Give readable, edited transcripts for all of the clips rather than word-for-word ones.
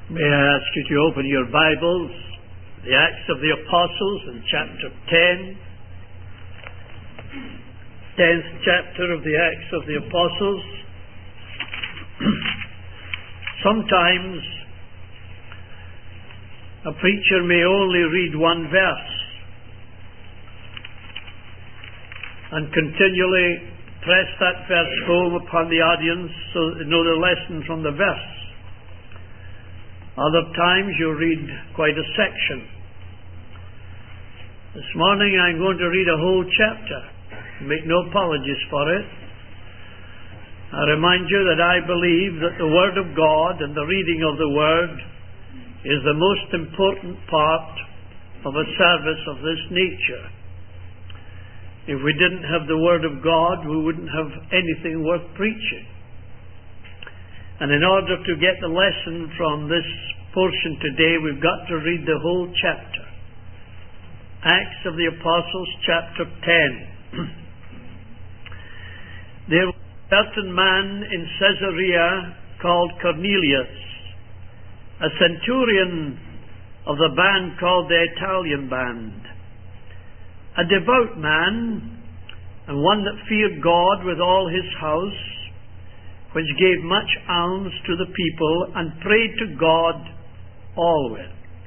May I ask you to open your Bibles, the Acts of the Apostles in chapter 10. 10th chapter of the Acts of the Apostles. Sometimes a preacher may only read one verse and continually press that verse home upon the audience so that they know the lesson from the verse. Other times you read quite a section. This morning I'm going to read a whole chapter. Make no apologies for it. I remind you that I believe that the Word of God and the reading of the Word is the most important part of a service of this nature. If we didn't have the Word of God, we wouldn't have anything worth preaching. And in order to get the lesson from this portion today, we've got to read the whole chapter. Acts of the Apostles, chapter 10. There was a certain man in Caesarea called Cornelius, a centurion of the band called the Italian band, a devout man, and one that feared God with all his house, which gave much alms to the people, and prayed to God always.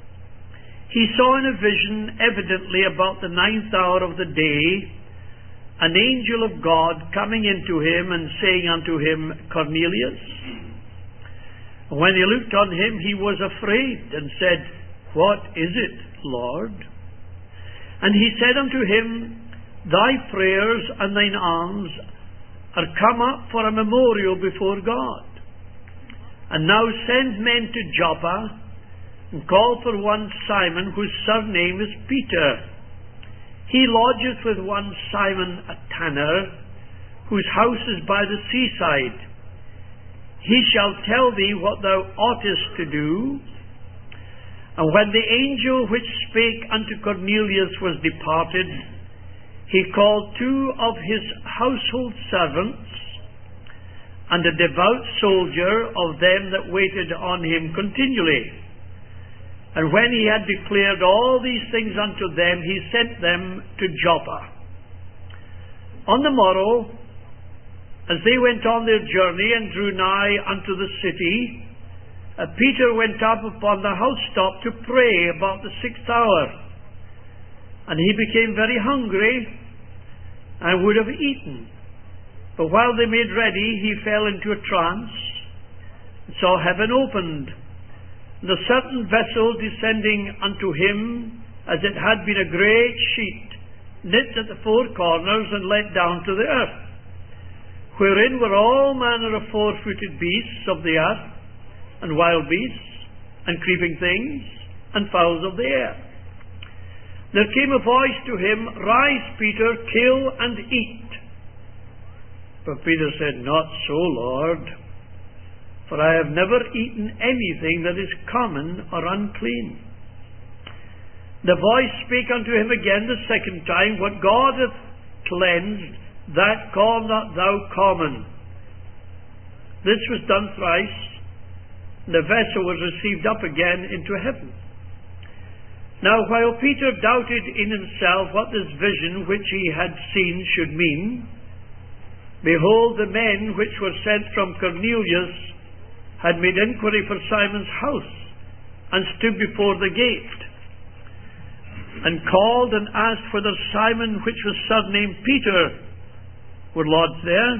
He saw in a vision, evidently about the 9th hour of the day, an angel of God coming into him and saying unto him, Cornelius. And when he looked on him, he was afraid, and said, What is it, Lord? And he said unto him, Thy prayers and thine alms are come up for a memorial before God. And now send men to Joppa, and call for one Simon, whose surname is Peter. He lodgeth with one Simon a tanner, whose house is by the seaside. He shall tell thee what thou oughtest to do. And when the angel which spake unto Cornelius was departed, he called 2 of his household servants, and a devout soldier of them that waited on him continually. And when he had declared all these things unto them, he sent them to Joppa. On the morrow, as they went on their journey and drew nigh unto the city, Peter went up upon the housetop to pray about the 6th hour. And he became very hungry, and would have eaten. But while they made ready, he fell into a trance, and saw heaven opened, and a certain vessel descending unto him, as it had been a great sheet, knit at the 4 corners, and let down to the earth, wherein were all manner of 4-footed beasts of the earth, and wild beasts, and creeping things, and fowls of the air. There came a voice to him, Rise, Peter, kill and eat. But Peter said, Not so, Lord, for I have never eaten anything that is common or unclean. The voice spake unto him again the 2nd time, What God hath cleansed, that call not thou common. This was done thrice, and the vessel was received up again into heaven. Now while Peter doubted in himself what this vision which he had seen should mean, behold, the men which were sent from Cornelius had made inquiry for Simon's house, and stood before the gate, and called and asked whether Simon, which was surnamed Peter, were lodged there.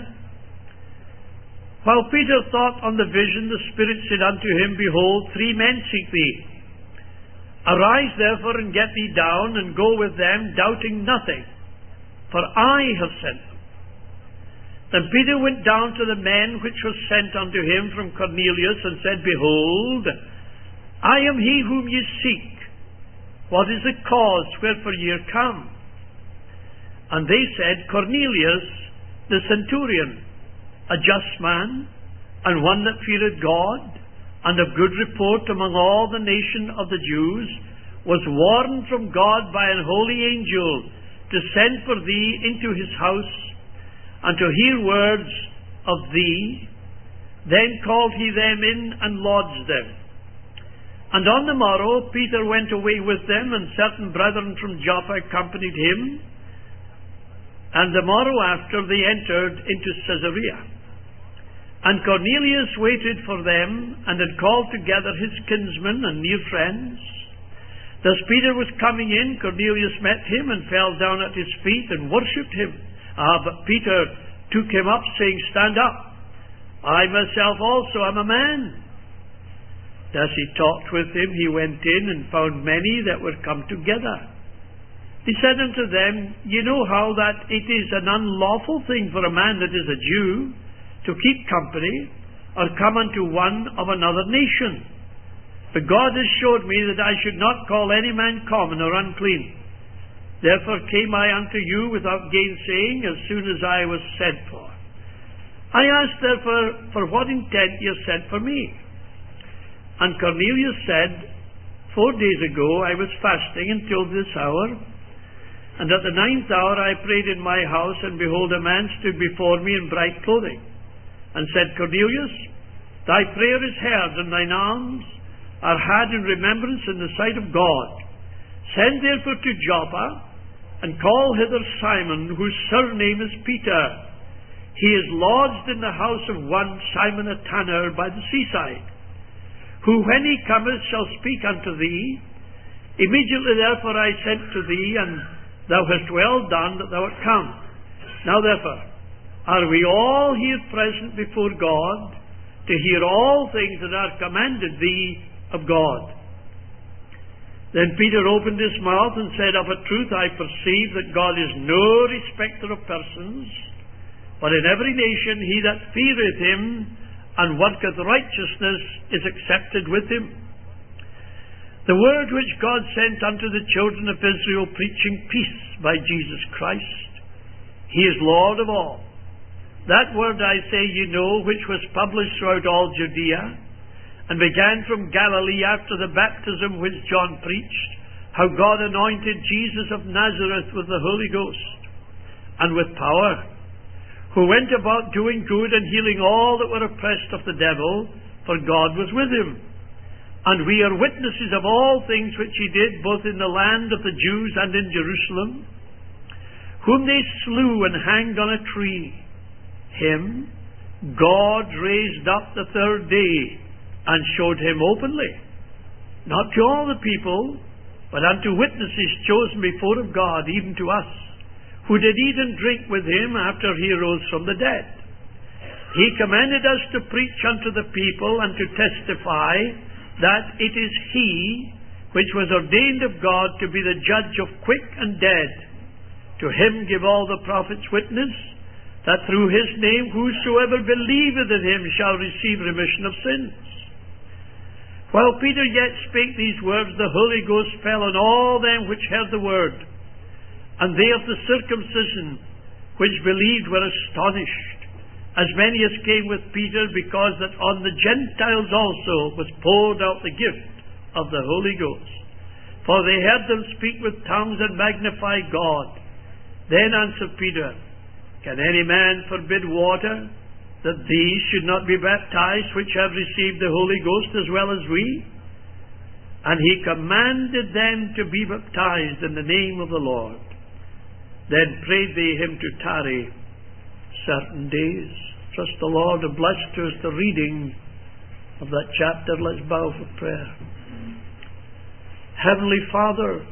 While Peter thought on the vision, the Spirit said unto him, Behold, 3 men seek thee. Arise therefore and get thee down, and go with them, doubting nothing, for I have sent them. Then Peter went down to the men which were sent unto him from Cornelius, and said, Behold, I am he whom ye seek. What is the cause wherefore ye are come? And they said, Cornelius, the centurion, a just man, and one that feared God, and of good report among all the nation of the Jews, was warned from God by an holy angel to send for thee into his house, and to hear words of thee. Then called he them in and lodged them. And on the morrow Peter went away with them, and certain brethren from Joppa accompanied him. And the morrow after they entered into Caesarea. And Cornelius waited for them, and had called together his kinsmen and near friends. Thus Peter was coming in, Cornelius met him, and fell down at his feet, and worshipped him. But Peter took him up, saying, Stand up, I myself also am a man. As he talked with him, he went in, and found many that were come together. He said unto them, Ye know how that it is an unlawful thing for a man that is a Jew to keep company, or come unto one of another nation. But God has showed me that I should not call any man common or unclean. Therefore came I unto you without gainsaying, as soon as I was sent for. I asked therefore, for what intent ye have sent for me? And Cornelius said, 4 days ago I was fasting until this hour, and at the 9th hour I prayed in my house, and behold, a man stood before me in bright clothing, and said, Cornelius, thy prayer is heard, and thine alms are had in remembrance in the sight of God. Send therefore to Joppa, and call hither Simon, whose surname is Peter. He is lodged in the house of one Simon a tanner by the seaside, who when he cometh shall speak unto thee. Immediately therefore I sent to thee, and thou hast well done that thou art come. Now therefore, are we all here present before God, to hear all things that are commanded thee of God? Then Peter opened his mouth and said, Of a truth I perceive that God is no respecter of persons, but in every nation he that feareth him and worketh righteousness is accepted with him. The word which God sent unto the children of Israel, preaching peace by Jesus Christ. He is Lord of all. That word I say ye know, which was published throughout all Judea, and began from Galilee after the baptism which John preached, how God anointed Jesus of Nazareth with the Holy Ghost, and with power, who went about doing good and healing all that were oppressed of the devil, for God was with him. And we are witnesses of all things which he did, both in the land of the Jews and in Jerusalem, whom they slew and hanged on a tree. Him God raised up the third day, and showed him openly, not to all the people, but unto witnesses chosen before of God, even to us, who did eat and drink with him after he rose from the dead. He commanded us to preach unto the people, and to testify that it is he which was ordained of God to be the judge of quick and dead. To him give all the prophets witness, that through his name whosoever believeth in him shall receive remission of sins. While Peter yet spake these words, the Holy Ghost fell on all them which heard the word. And they of the circumcision which believed were astonished, as many as came with Peter, because that on the Gentiles also was poured out the gift of the Holy Ghost. For they heard them speak with tongues and magnify God. Then answered Peter, Can any man forbid water, that these should not be baptized, which have received the Holy Ghost as well as we? And he commanded them to be baptized in the name of the Lord. Then prayed they him to tarry certain days. Trust the Lord to bless to us the reading of that chapter. Let's bow for prayer. Heavenly Father,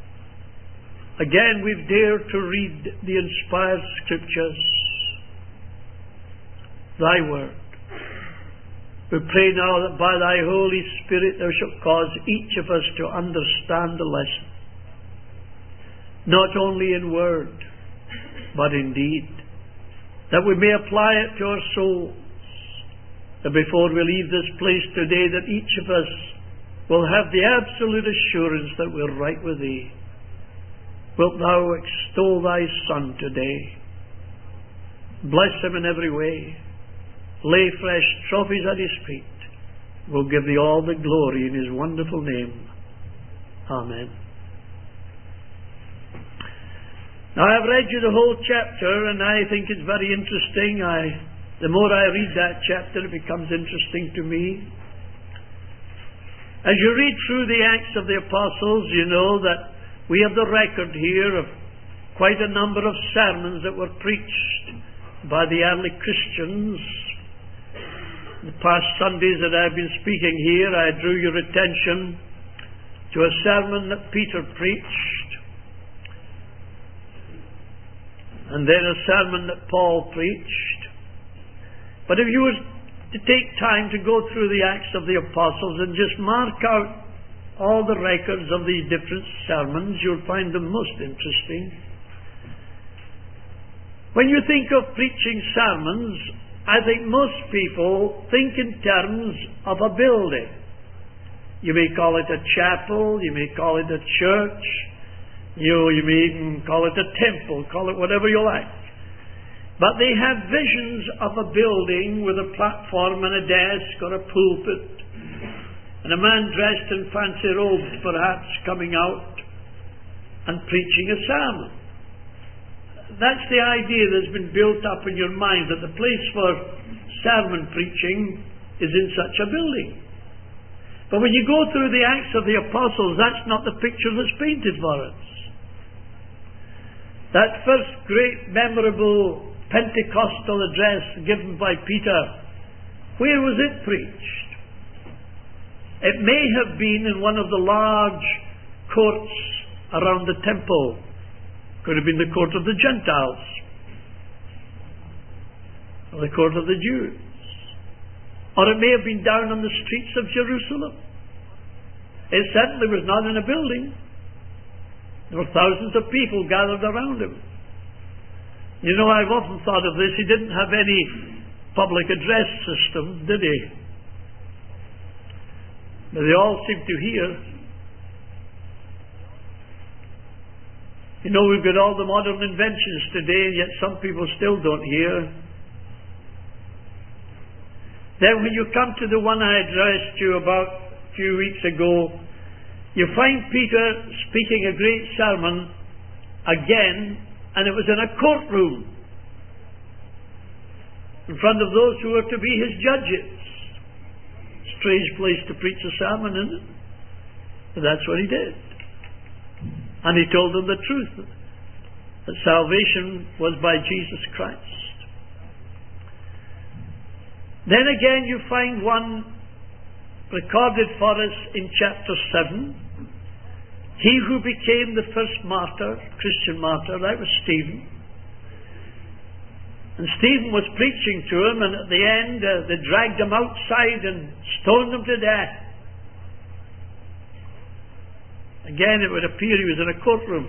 again we've dared to read the inspired Scriptures, Thy Word. We pray now that by Thy Holy Spirit Thou shalt cause each of us to understand the lesson, not only in word, but in deed, that we may apply it to our souls, that before we leave this place today, that each of us will have the absolute assurance that we're right with Thee. Wilt Thou extol Thy Son today? Bless him in every way. Lay fresh trophies at his feet. We'll give Thee all the glory in His wonderful name. Amen. Now, I've read you the whole chapter, and I think it's very interesting. The more I read that chapter, it becomes interesting to me. As you read through the Acts of the Apostles, you know that we have the record here of quite a number of sermons that were preached by the early Christians. The past Sundays that I've been speaking here, I drew your attention to a sermon that Peter preached, and then a sermon that Paul preached. But if you were to take time to go through the Acts of the Apostles and just mark out all the records of these different sermons, you'll find them most interesting. When you think of preaching sermons, I think most people think in terms of a building. You may call it a chapel, you may call it a church, you may even call it a temple, call it whatever you like. But they have visions of a building with a platform and a desk or a pulpit, and a man dressed in fancy robes perhaps coming out and preaching a sermon. That's the idea that's been built up in your mind, that the place for sermon preaching is in such a building. But when you go through the Acts of the Apostles, that's not the picture that's painted for us. That first great memorable Pentecostal address given by Peter, where was it preached? It may have been in one of the large courts around the temple. Could have been the court of the Gentiles, or the court of the Jews. Or it may have been down on the streets of Jerusalem. It certainly was not in a building. There were thousands of people gathered around him. You know, I've often thought of this. He didn't have any public address system, did he? But they all seem to hear. You know, we've got all the modern inventions today, yet some people still don't hear. Then when you come to the one I addressed you about a few weeks ago, you find Peter speaking a great sermon again, and it was in a courtroom in front of those who were to be his judges. Strange place to preach a sermon, isn't it? But that's what he did. And he told them the truth, that salvation was by Jesus Christ. Then again you find one recorded for us in chapter 7. He who became the first martyr, Christian martyr, that was Stephen. And Stephen was preaching to him, and at the end they dragged him outside and stoned him to death. Again, it would appear he was in a courtroom.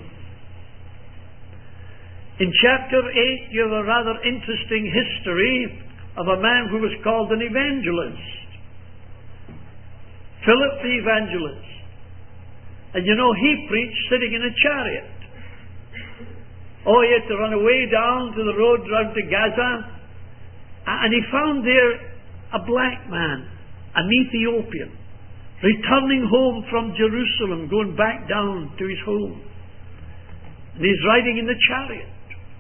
In chapter 8, you have a rather interesting history of a man who was called an evangelist. Philip the evangelist. And you know, he preached sitting in a chariot. Oh, he had to run away down to the road round to Gaza, and he found there a black man, an Ethiopian, returning home from Jerusalem, going back down to his home. And he's riding in the chariot.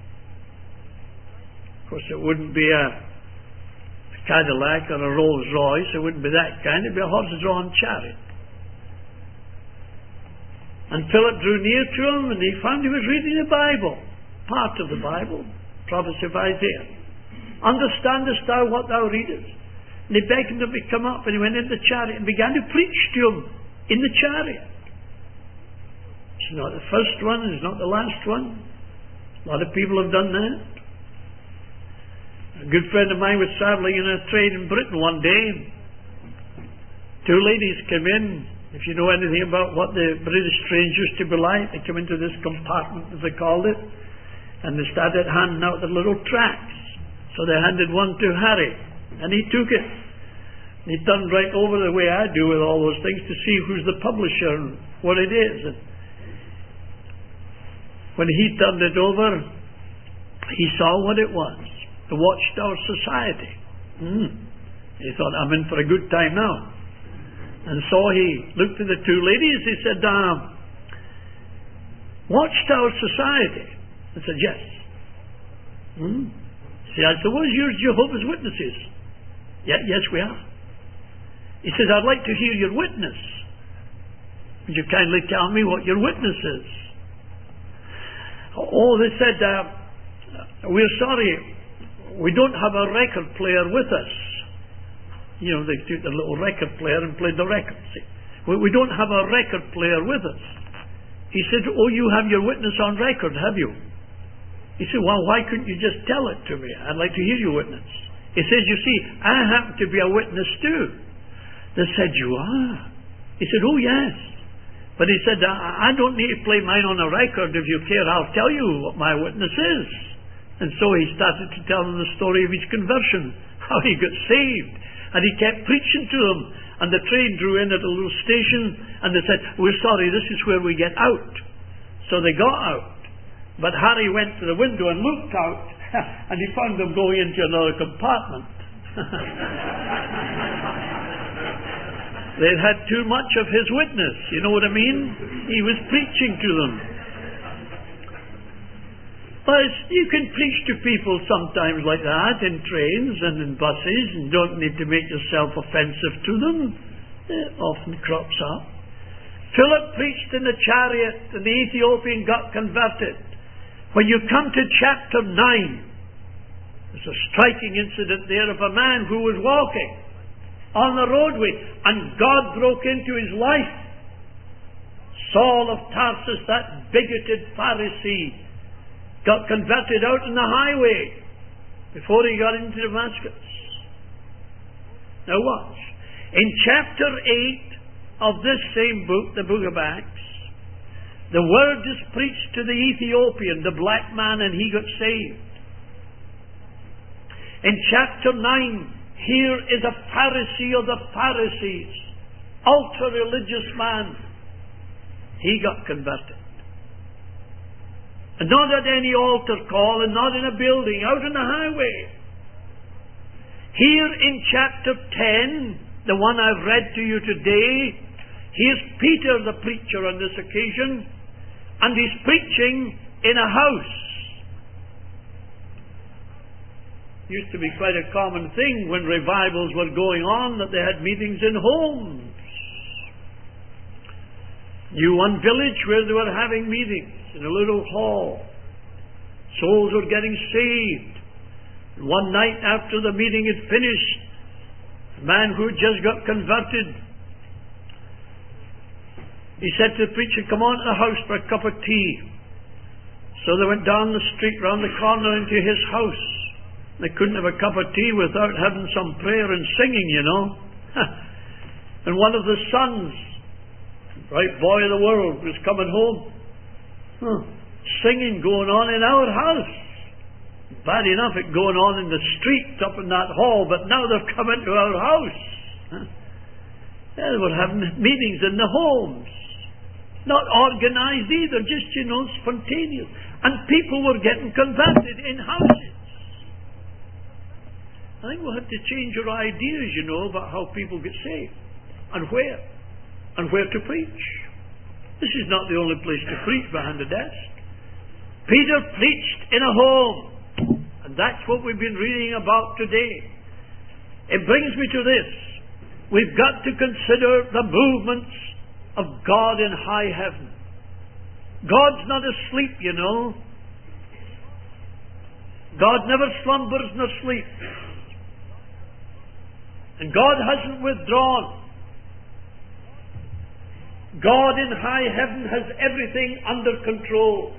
Of course, it wouldn't be a Cadillac or a Rolls Royce, it wouldn't be that kind, it'd be a horse-drawn chariot. And Philip drew near to him, and he found he was reading the Bible, part of the Bible, prophecy of Isaiah. Understandest thou what thou readest? And he beckoned him to come up, and he went in the chariot and began to preach to him in the chariot. It's not the first one, it's not the last one. A lot of people have done that. A good friend of mine was travelling in a train in Britain one day. Two ladies came in. If you know anything about what the British trains used to be like, they come into this compartment, as they called it, and they started handing out the little tracts. So they handed one to Harry, and he took it. And he turned right over the way I do with all those things to see who's the publisher and what it is. And when he turned it over, he saw what it was, the Watchtower Society. He thought, I'm in for a good time now. And so he looked at the two ladies. He said, Watchtower Society? I said, yes. See, I suppose you're Jehovah's Witnesses. Yes, we are. He says, I'd like to hear your witness. Would you kindly tell me what your witness is? Oh, they said, we're sorry, we don't have a record player with us. You know, they took their little record player and played the records. We don't have a record player with us. He said, oh, you have your witness on record, have you? He said, well, why couldn't you just tell it to me? I'd like to hear your witness. He says, you see, I happen to be a witness too. They said, you are? He said, oh, yes. But he said, I don't need to play mine on a record. If you care, I'll tell you what my witness is. And so he started to tell them the story of his conversion, how he got saved. And he kept preaching to them. And the train drew in at a little station, and they said, we're sorry, this is where we get out. So they got out. But Harry went to the window and looked out, and he found them going into another compartment. They'd had too much of his witness, you know what I mean? He was preaching to them. But you can preach to people sometimes like that, in trains and in buses, and don't need to make yourself offensive to them. It often crops up. Philip preached in the chariot, and the Ethiopian got converted. When you come to chapter 9, there's a striking incident there of a man who was walking on the roadway, and God broke into his life. Saul of Tarsus, that bigoted Pharisee, got converted out on the highway before he got into Damascus. Now watch. In chapter 8 of this same book, the book of Acts, the word is preached to the Ethiopian, the black man, and he got saved. In chapter 9, here is a Pharisee of the Pharisees, ultra-religious man. He got converted. And not at any altar call, and not in a building, out on the highway. Here in chapter 10, the one I've read to you today, here's Peter the preacher on this occasion, and he's preaching in a house. Used to be quite a common thing when revivals were going on that they had meetings in homes. Knew one village where they were having meetings in a little hall. Souls were getting saved. One night after the meeting had finished, a man who had just got converted, he said to the preacher, come on to the house for a cup of tea. So they went down the street round the corner into his house. They couldn't have a cup of tea without having some prayer and singing, you know. And one of the sons, right boy of the world, was coming home. Singing going on in our house. Bad enough it going on in the street up in that hall, but now they've come into our house. Yeah, they were having meetings in the homes. Not organized either, just, you know, spontaneous. And people were getting converted in houses. I think we'll have to change our ideas, you know, about how people get saved. And where to preach. This is not the only place to preach behind a desk. Peter preached in a home. And that's what we've been reading about today. It brings me to this. We've got to consider the movements of God in high heaven. God's not asleep, you know. God never slumbers nor sleeps. And God hasn't withdrawn. God in high heaven has everything under control.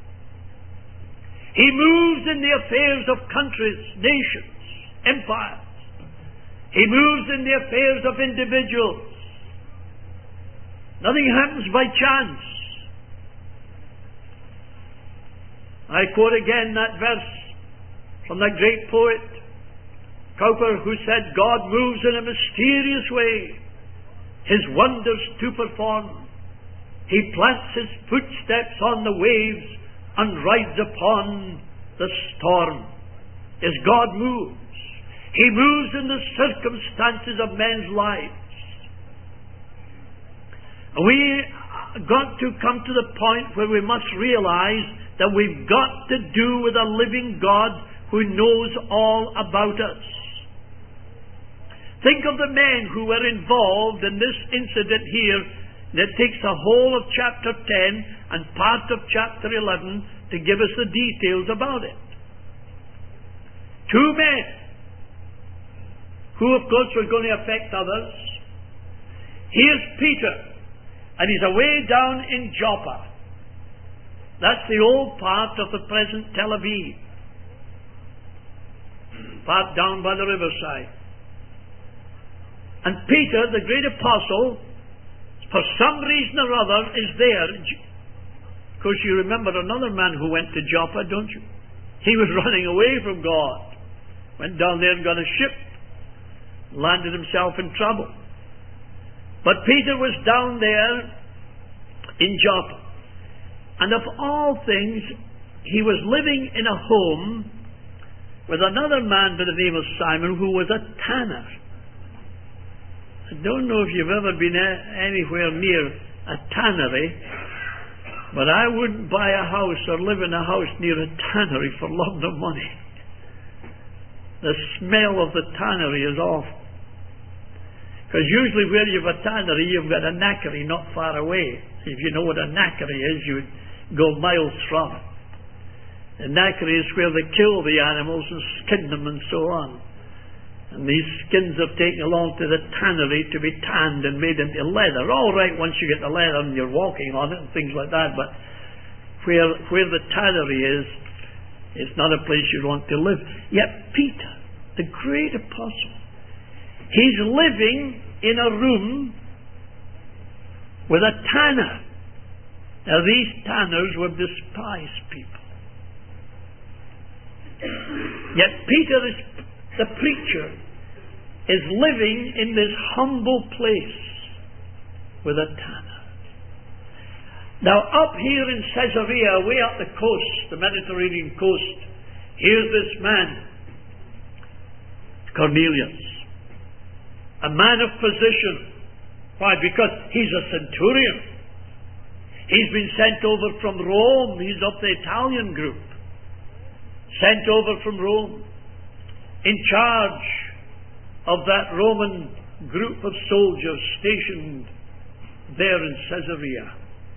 He moves in the affairs of countries, nations, empires. He moves in the affairs of individuals. Nothing happens by chance. I quote again that verse from that great poet, Cowper, who said, God moves in a mysterious way, His wonders to perform. He plants His footsteps on the waves and rides upon the storm. As God moves, He moves in the circumstances of men's lives. We got to come to the point where we must realize that we've got to do with a living God who knows all about us. Think of the men who were involved in this incident here And it takes the whole of chapter 10 and part of chapter 11 to give us the details about it. Two men, who of course were going to affect others. Here's Peter, and he's away down in Joppa. That's the old part of the present Tel Aviv. Part down by the riverside. And Peter, the great apostle, for some reason or other, is there. Of course, you remember another man who went to Joppa, don't you? He was running away from God. Went down there and got a ship. Landed himself in trouble. But Peter was down there in Joppa. And of all things, he was living in a home with another man by the name of Simon, who was a tanner. I don't know if you've ever been anywhere near a tannery, but I wouldn't buy a house or live in a house near a tannery for love nor money. The smell of the tannery is awful. Because usually where you've a tannery, you've got a knackery not far away. If you know what a knackery is, you go miles from it. The knackery is where they kill the animals and skin them and so on. And these skins are taken along to the tannery to be tanned and made into leather. All right, once you get the leather and you're walking on it and things like that, but where the tannery is, it's not a place you want to live. Yet Peter, the great apostle, he's living in a room with a tanner. Now these tanners were despised people. Yet Peter, the preacher, is living in this humble place with a tanner. Now up here in Caesarea, way up the coast, the Mediterranean coast, here's this man, Cornelius, a man of position. Why? Because he's a centurion. He's been sent over from Rome. He's of the Italian group. Sent over from Rome, in charge of that Roman group of soldiers stationed there in Caesarea.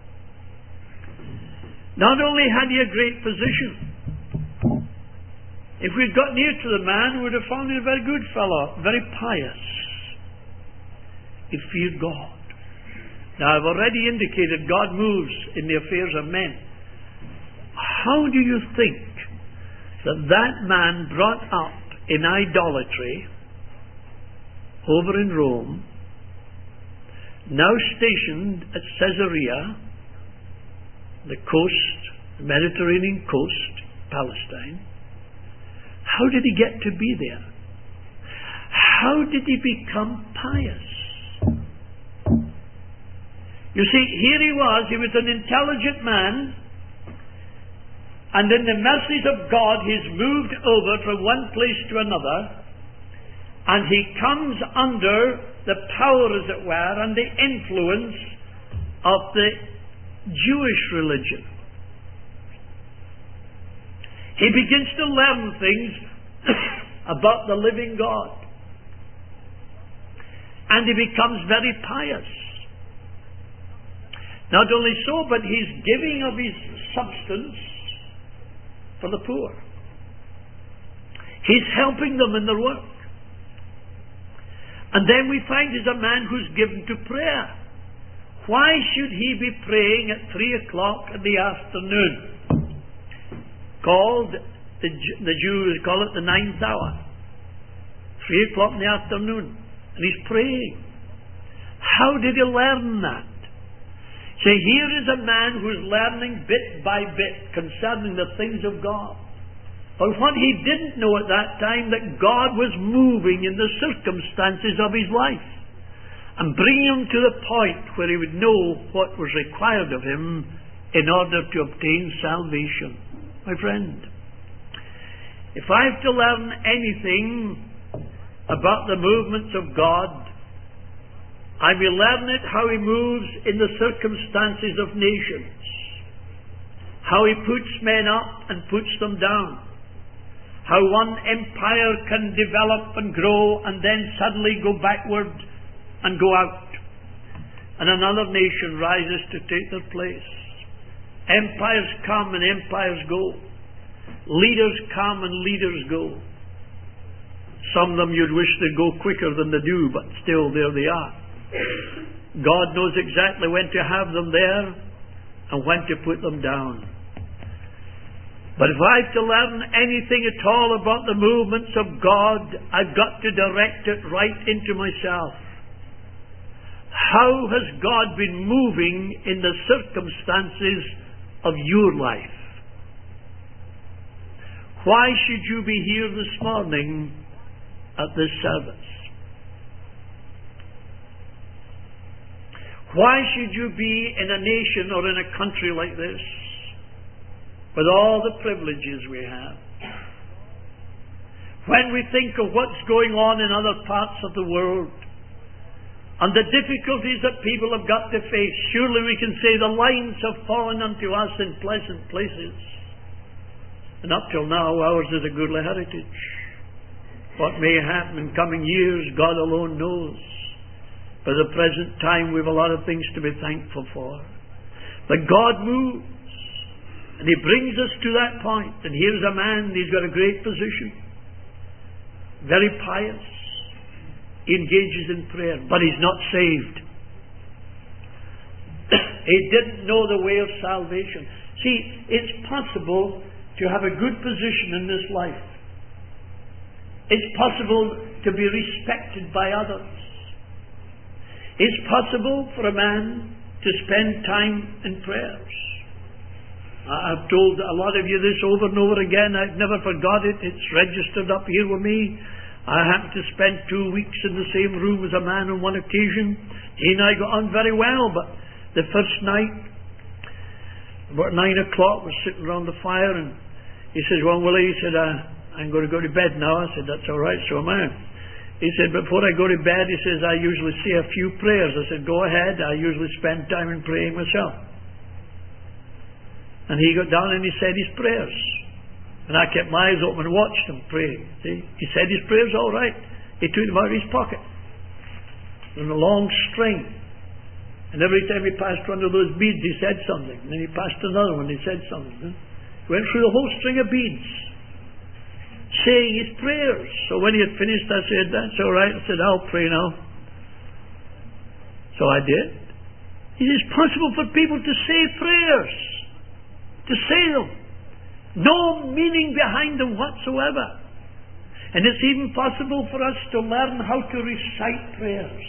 Not only had he a great position, if we'd got near to the man, we would have found him a very good fellow, very pious. He feared God. Now, I've already indicated God moves in the affairs of men. How do you think that man brought up in idolatry over in Rome, now stationed at Caesarea, the coast, the Mediterranean coast, Palestine, how did he get to be there? How did he become pious? You see, here he was an intelligent man, and in the mercies of God he's moved over from one place to another, and he comes under the power, as it were, and the influence of the Jewish religion. He begins to learn things about the living God, and he becomes very pious. Not only so, but he's giving of his substance for the poor. He's helping them in their work. And then we find he's a man who's given to prayer. Why should he be praying at 3 o'clock in the afternoon? Called, the Jews call it the 9th hour. 3 o'clock in the afternoon. And he's praying. How did he learn that? See, here is a man who's learning bit by bit concerning the things of God. But what he didn't know at that time, that God was moving in the circumstances of his life and bringing him to the point where he would know what was required of him in order to obtain salvation. My friend, if I have to learn anything about the movements of God, I will learn it how he moves in the circumstances of nations, how he puts men up and puts them down, how one empire can develop and grow and then suddenly go backward and go out. and another nation rises to take their place. Empires come and empires go. Leaders come and leaders go. Some of them you'd wish they'd go quicker than they do, but still there they are. God knows exactly when to have them there and when to put them down. But if I've to learn anything at all about the movements of God, I've got to direct it right into myself. How has God been moving in the circumstances of your life? Why should you be here this morning at this service? Why should you be in a nation or in a country like this with all the privileges we have? When we think of what's going on in other parts of the world and the difficulties that people have got to face, surely we can say the lines have fallen unto us in pleasant places. And up till now, ours is a goodly heritage. What may happen in coming years, God alone knows. For the present time, we have a lot of things to be thankful for. But God moves, and He brings us to that point. And here's a man, he's got a great position, very pious. He engages in prayer, but he's not saved. He didn't know the way of salvation. See, it's possible to have a good position in this life. It's possible to be respected by others. It's possible for a man to spend time in prayers. I've told a lot of you this over and over again. I've never forgot it. It's registered up here with me. I happened to spend 2 weeks in the same room as a man on one occasion. He and I got on very well, but the first night, about 9 o'clock, we're sitting around the fire, and he says, "Well, Willie," he said, "I'm going to go to bed now." I said, "That's all right, so am I." He said, "Before I go to bed," he says, "I usually say a few prayers." I said, "Go ahead. I usually spend time in praying myself." And he got down and he said his prayers. And I kept my eyes open and watched him pray. See? He said his prayers all right. He took them out of his pocket in a long string. And every time he passed one of those beads, he said something. And then he passed another one, he said something. He went through the whole string of beads, saying his prayers. So when he had finished, I said, "That's all right." I said, "I'll pray now." So I did. It is possible for people to say prayers, to say them. No meaning behind them whatsoever. And it's even possible for us to learn how to recite prayers.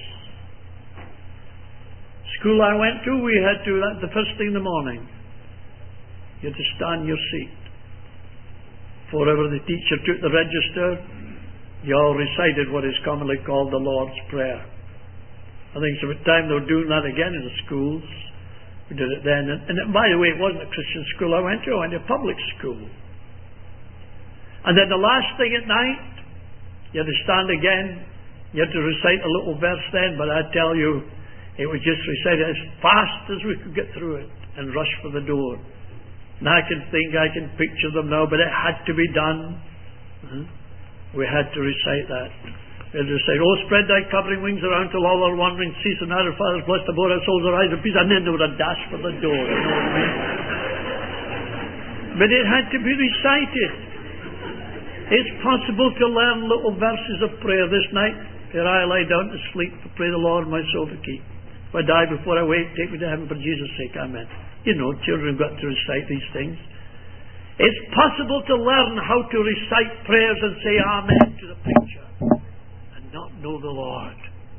School I went to, we had to, the first thing in the morning, you had to stand your seat. Before ever the teacher took the register, you all recited what is commonly called the Lord's Prayer. I think it's about time they were doing that again in the schools. We did it then. And by the way, it wasn't a Christian school I went to a public school. And then the last thing at night, you had to stand again. You had to recite a little verse then, but I tell you, it was just recited as fast as we could get through it and rush for the door. And I can picture them now, but it had to be done. We had to recite that. We had to recite, "Oh, spread thy covering wings around till all our wandering cease, and our fathers blessed above our souls arise in peace," and then they would have dashed for the door. You know what I mean? But it had to be recited. It's possible to learn little verses of prayer. This night, ere I lie down to sleep, to pray the Lord my soul to keep. If I die before I wake, take me to heaven for Jesus' sake. Amen. You know, children have got to recite these things. It's possible to learn how to recite prayers and say amen to the picture and not know the Lord.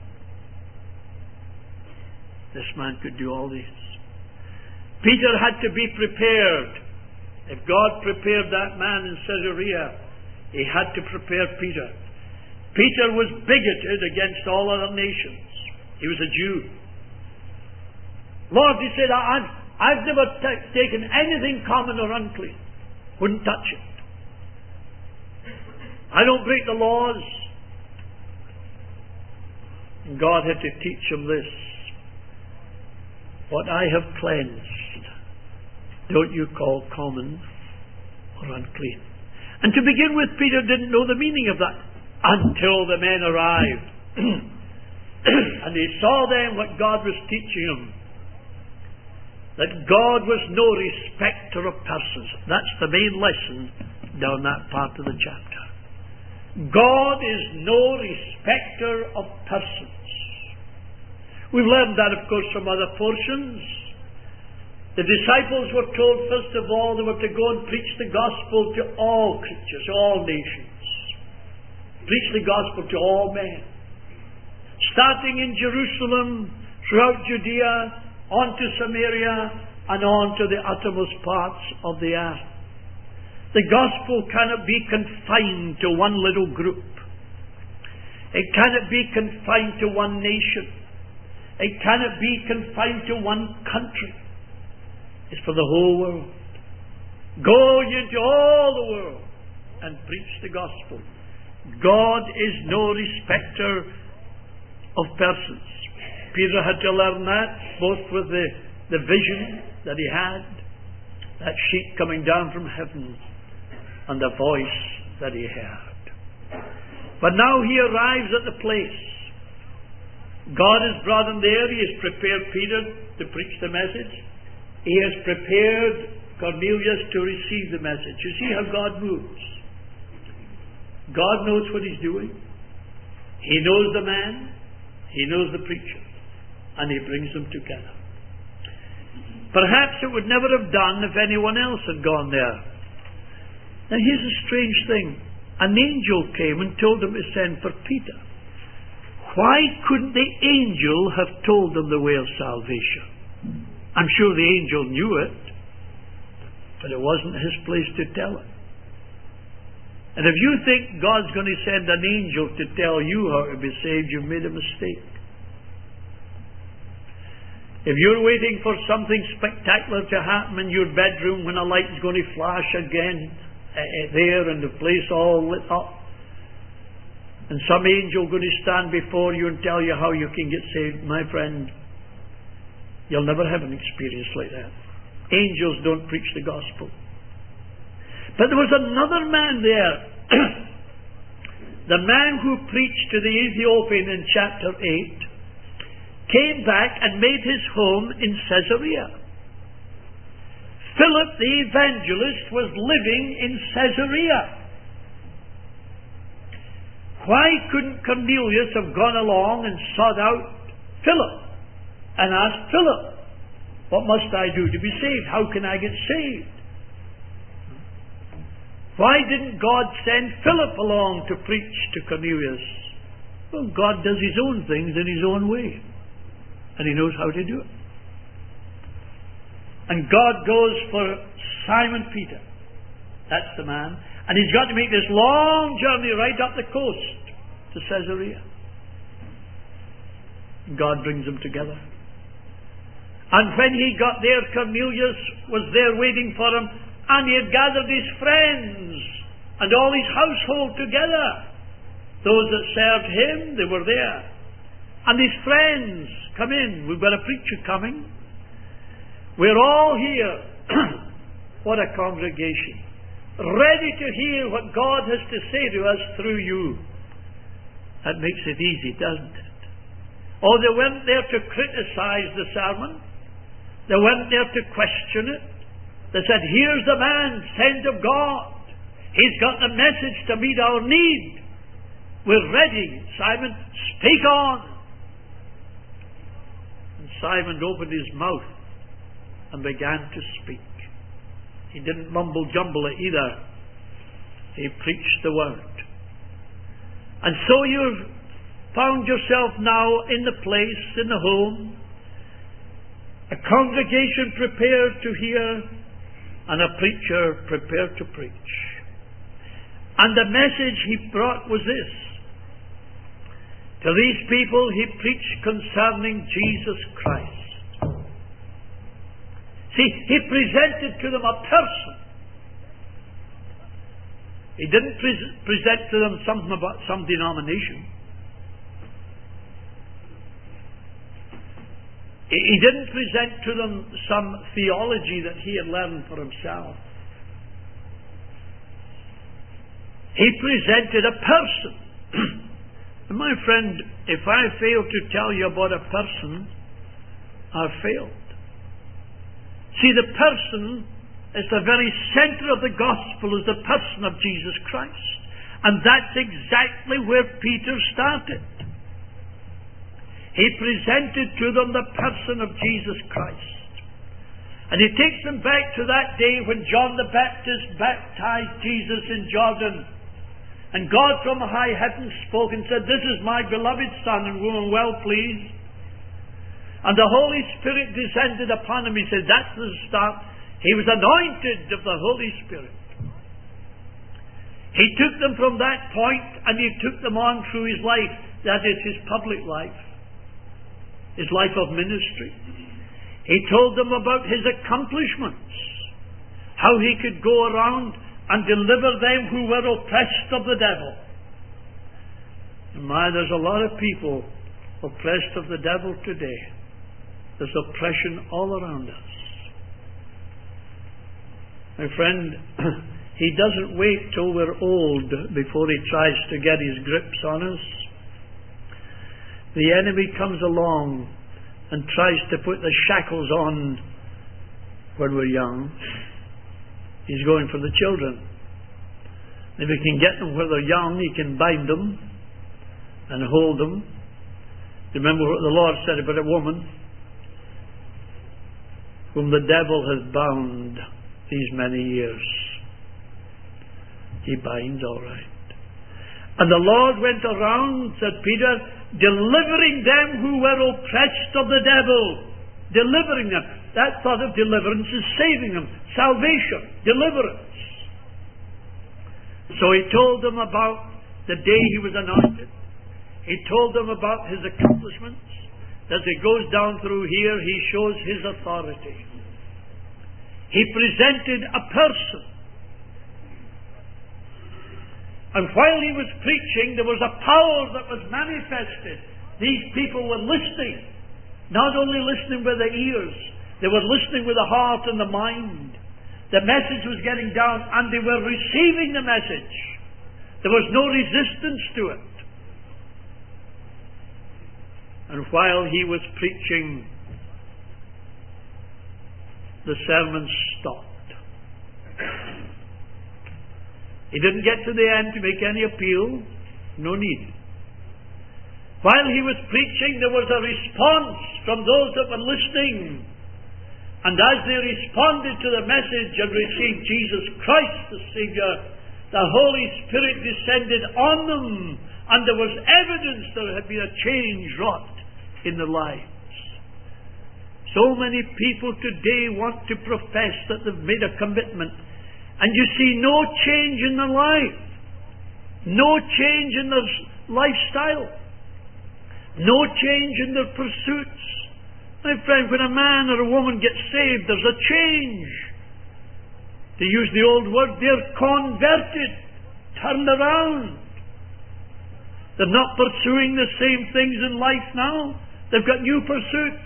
This man could do all this. Peter had to be prepared. If God prepared that man in Caesarea, He had to prepare Peter. Peter was bigoted against all other nations. He was a Jew. "Lord," he said, I've never taken anything common or unclean. Wouldn't touch it. I don't break the laws." And God had to teach him this. "What I have cleansed, don't you call common or unclean." And to begin with, Peter didn't know the meaning of that until the men arrived. And he saw then what God was teaching him. That God was no respecter of persons. That's the main lesson down that part of the chapter. God is no respecter of persons. We've learned that, of course, from other portions. The disciples were told, first of all, they were to go and preach the gospel to all creatures, all nations. Preach the gospel to all men. Starting in Jerusalem, throughout Judea, on to Samaria, and on to the uttermost parts of the earth. The gospel cannot be confined to one little group. It cannot be confined to one nation. It cannot be confined to one country. It's for the whole world. Go ye into all the world and preach the gospel. God is no respecter of persons. Peter had to learn that, both with the vision that he had, that sheet coming down from heaven, and the voice that he heard. But now he arrives at the place. God has brought him there. He has prepared Peter to preach the message. He has prepared Cornelius to receive the message. You see how God moves. God knows what he's doing. He knows the man. He knows the preacher. And he brings them together. Perhaps it would never have done if anyone else had gone there. Now here's a strange thing. An angel came and told them to send for Peter. Why couldn't the angel have told them the way of salvation? I'm sure the angel knew it, but it wasn't his place to tell it. And if you think God's going to send an angel to tell you how to be saved, you've made a mistake. If you're waiting for something spectacular to happen in your bedroom when a light's going to flash again there and the place all lit up, and some angel going to stand before you and tell you how you can get saved, my friend, you'll never have an experience like that. Angels don't preach the gospel. But there was another man there. The man who preached to the Ethiopian in chapter 8 came back and made his home in Caesarea. Philip the evangelist was living in Caesarea. Why couldn't Cornelius have gone along and sought out Philip and asked Philip, what must I do to be saved? How can I get saved? Why didn't God send Philip along to preach to Cornelius? Well, God does his own things in his own way. And he knows how to do it. And God goes for Simon Peter. That's the man. And he's got to make this long journey right up the coast to Caesarea. God brings them together. And when he got there, Cornelius was there waiting for him, and he had gathered his friends and all his household together. Those that served him, they were there. And his friends, come in, we've got a preacher coming. We're all here. What a congregation. Ready to hear what God has to say to us through you. That makes it easy, doesn't it? Oh, they weren't there to criticize the sermon. They weren't there to question it. They said, here's the man sent of God. He's got the message to meet our need. We're ready. Simon, speak on. And Simon opened his mouth and began to speak. He didn't mumble jumble it either. He preached the word. And so you've found yourself now in the place, in the home, a congregation prepared to hear, and a preacher prepared to preach. And the message he brought was this. To these people he preached concerning Jesus Christ. See, he presented to them a person. He didn't present to them something about some denomination. He didn't present to them some theology that he had learned for himself. He presented a person. And my friend, if I fail to tell you about a person, I've failed. See, the person is the very center of the gospel, is the person of Jesus Christ. And that's exactly where Peter started. He presented to them the person of Jesus Christ. And he takes them back to that day when John the Baptist baptized Jesus in Jordan. And God from high heaven spoke and said, "This is my beloved Son, in whom I'm well pleased." And the Holy Spirit descended upon him. He said, that's the start. He was anointed of the Holy Spirit. He took them from that point and he took them on through his life. That is his public life. His life of ministry. He told them about his accomplishments. How he could go around and deliver them who were oppressed of the devil. And there's a lot of people oppressed of the devil today. There's oppression all around us. My friend, he doesn't wait till we're old before he tries to get his grips on us. The enemy comes along and tries to put the shackles on when we're young. He's going for the children. If he can get them where they're young, he can bind them and hold them. Remember what the Lord said about a woman whom the devil has bound these many years. He binds all right. And the Lord went around, said Peter, delivering them who were oppressed of the devil. Delivering them. That thought of deliverance is saving them. Salvation. Deliverance. So he told them about the day he was anointed. He told them about his accomplishments. As he goes down through here, he shows his authority. He presented a person. And while he was preaching, there was a power that was manifested. These people were listening. Not only listening with the ears, they were listening with the heart and the mind. The message was getting down and they were receiving the message. There was no resistance to it. And while he was preaching, the sermon stopped. He didn't get to the end to make any appeal. No need. While he was preaching, there was a response from those that were listening. And as they responded to the message and received Jesus Christ the Saviour, the Holy Spirit descended on them, and there was evidence there had been a change wrought in their lives. So many people today want to profess that they've made a commitment, and you see no change in their life, no change in their lifestyle, no change in their pursuits. My friend, when a man or a woman gets saved, there's a change. To use the old word, they're converted, turned around. They're not pursuing the same things in life now. They've got new pursuits.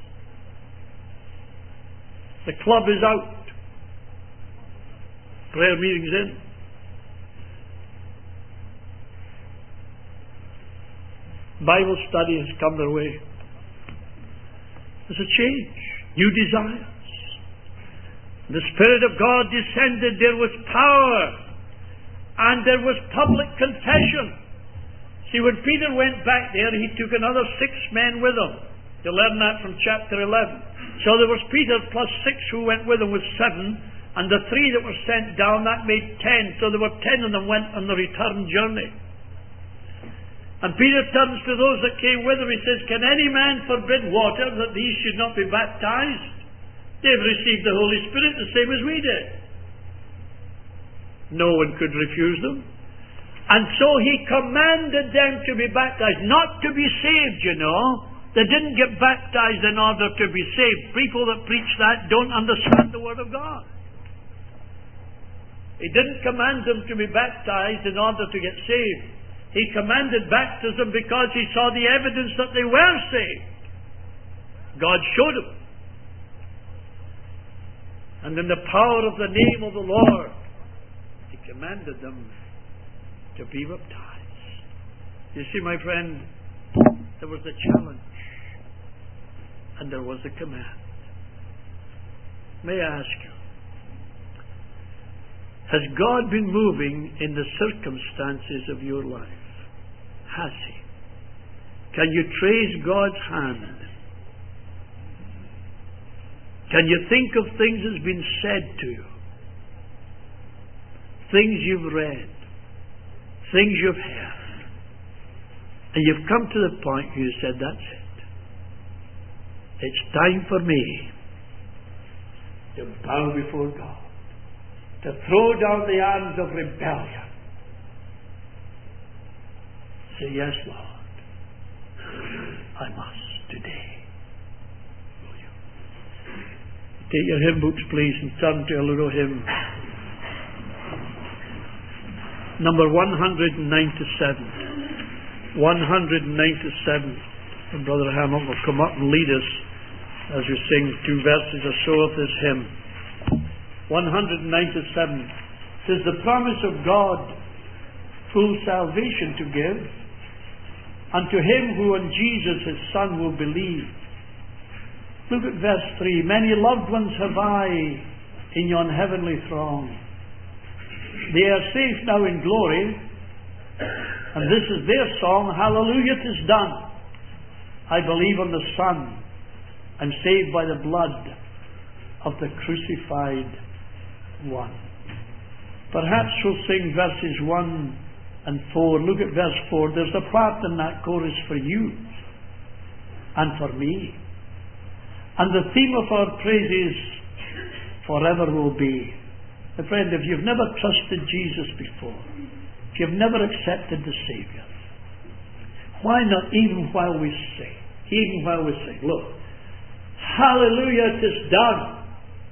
The club is out. Prayer meeting's in. Bible study has come their way. There's a change. New desires. The Spirit of God descended. There was power. And there was public confession. See, when Peter went back there, he took another 6 men with him. You learn that from chapter 11. So there was Peter plus 6 who went with him, with 7. And the 3 that were sent down, that made 10. So there were 10 of them went on the return journey. And Peter turns to those that came with him. He says, can any man forbid water that these should not be baptized? They've received the Holy Spirit the same as we did. No one could refuse them. And so he commanded them to be baptized. Not to be saved, you know. They didn't get baptized in order to be saved. People that preach that don't understand the Word of God. He didn't command them to be baptized in order to get saved. He commanded baptism because he saw the evidence that they were saved. God showed them. And in the power of the name of the Lord, he commanded them to be baptized. You see, my friend, there was a challenge and there was a command. May I ask you, has God been moving in the circumstances of your life? Has He? Can you trace God's hand? Can you think of things that's been said to you? Things you've read, things you've heard, and you've come to the point where you said, that's it. It's time for me to bow before God, to throw down the arms of rebellion. Say, yes, Lord, I must today. Will you? Take your hymn books, please, and turn to a little hymn. Number 197. 197. And Brother Hammond will come up and lead us as we sing 2 verses or so of this hymn. 197. Says, the promise of God full salvation to give unto him who on Jesus his Son will believe. Look at verse 3. Many loved ones have I in yon heavenly throng. They are safe now in glory, and this is their song, hallelujah, 'tis done. I believe on the Son. I'm saved by the blood of the crucified one. Perhaps we'll sing verses 1 and 4. Look at verse 4. There's a part in that chorus for you and for me. And the theme of our praises forever will be. My friend, if you've never trusted Jesus before, if you've never accepted the Savior, why not, even while we sing, look, hallelujah, 'tis done.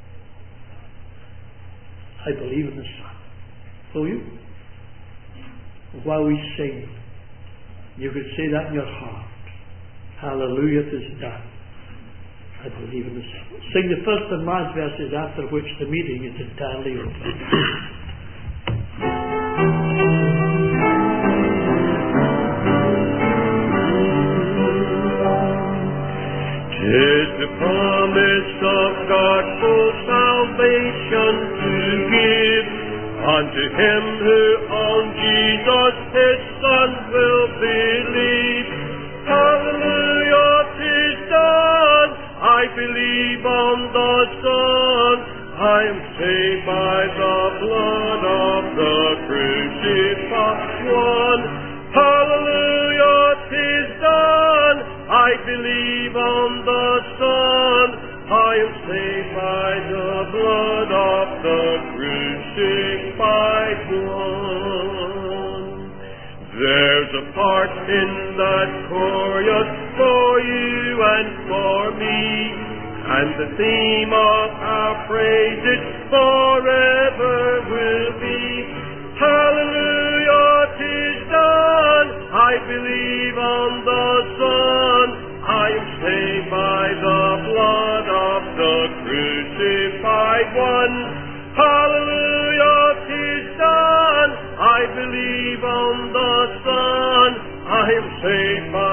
I believe in the Son. Will you? While we sing, you could say that in your heart. Hallelujah, 'tis done. I believe in the Son. Sing the first and last verses, after which the meeting is entirely over. Tis the promise of God full salvation to give unto him who on Jesus his Son will believe. Hallelujah, 'tis done. I believe on the Son. I am saved by the blood of the crucified one. Hallelujah, 'tis done. I believe on the Son. I am saved by the blood of the crucified one. There's a part in that chorus for you and for me, and the theme of our praises forever will be. Hallelujah, 'tis done. I believe on the Son. I am saved by the blood of the crucified one. Hallelujah, 'tis done. I believe on the Son. I am saved by